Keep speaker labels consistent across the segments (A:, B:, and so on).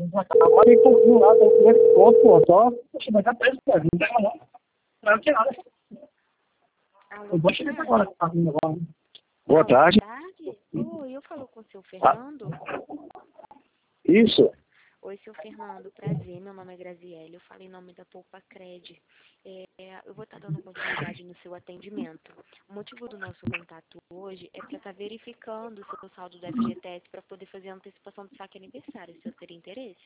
A: Agora ele concluiu lá, tem esse ponto, pô, só. Poxa, vai estar preso, pô, não tem não. Não tem nada.
B: Alô,
A: Eu vou chegar
B: boa
A: agora,
B: tarde.
A: tá vindo agora.
B: Boa
A: Boa tarde.
B: tarde. Oi, eu falo com o seu
A: Ah,
B: Fernando.
A: isso.
B: Oi, seu Fernando, prazer, meu nome é Graziele, eu falo em nome da Poupa Cred. Eu vou estar dando continuidade no seu atendimento. O motivo do nosso contato hoje é para estar verificando o seu saldo do FGTS para poder fazer a antecipação do saque aniversário. O senhor teria interesse?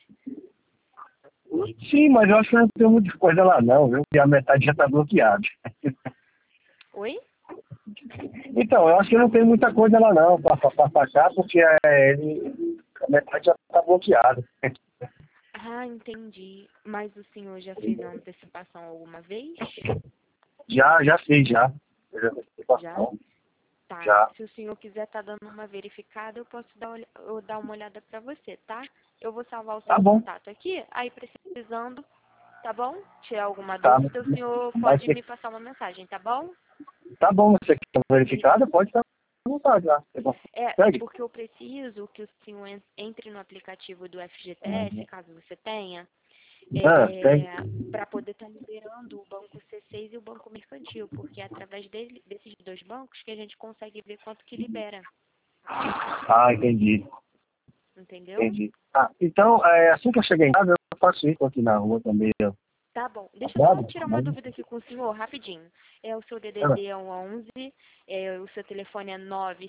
A: Sim, mas eu acho que não tem muita coisa lá não, viu? E a metade já tá bloqueada.
B: Oi?
A: Então, eu acho que não tem muita coisa lá não, pra sacar, porque a metade já tá bloqueada.
B: Ah, entendi. Mas o senhor já fez a antecipação alguma vez?
A: Já fiz, já.
B: Já? Tá.
A: Já.
B: Se o senhor quiser estar dando uma verificada, eu posso dar uma olhada para você, tá? Eu vou salvar o
A: Tá
B: seu
A: bom.
B: contato aqui, aí precisando, tá bom? Tirar alguma
A: Tá.
B: dúvida, o senhor
A: Mas
B: pode me passar uma mensagem, tá bom?
A: tá bom, você quer verificada, pode estar à vontade lá.
B: É
A: Segue.
B: porque eu preciso que o senhor entre no aplicativo do FGTS, caso você tenha,
A: Segue.
B: para poder estar liberando o Banco C6 e o Banco Mercantil, porque é através desses dois bancos que a gente consegue ver quanto que libera,
A: Ah, entendi.
B: entendeu?
A: Entendi. Ah, então, assim que eu chegar em casa, eu faço isso aqui na rua também.
B: Tá bom. Deixa eu só
A: Sabe?
B: tirar uma dúvida aqui com o senhor, rapidinho. O seu
A: Ah,
B: DDD é 11, o seu telefone é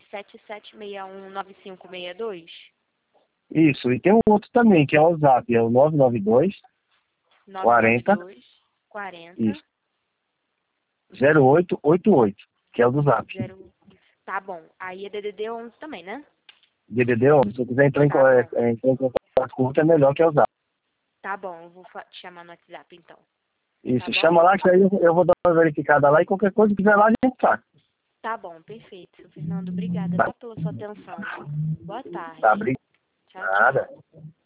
B: 977619562?
A: isso, e tem um outro também, que é o Zap, é o 992 40
B: 992 40
A: isso, 0888, que é o do Zap.
B: 0. Tá bom. Aí é DDD 11 também, né?
A: DDD 11, se você quiser entrar
B: Tá bom.
A: entrar em contato com o outro, é melhor que é o Zap.
B: Tá bom, eu vou te chamar no WhatsApp então. Tá
A: Isso,
B: bom?
A: chama lá que aí eu vou dar uma verificada lá e qualquer coisa que quiser lá a gente faz.
B: Tá bom, perfeito. Seu Fernando, obrigada,
A: Tá,
B: tá, pela sua atenção. Boa
A: tá,
B: tarde. Tchau, tchau.
A: obrigado.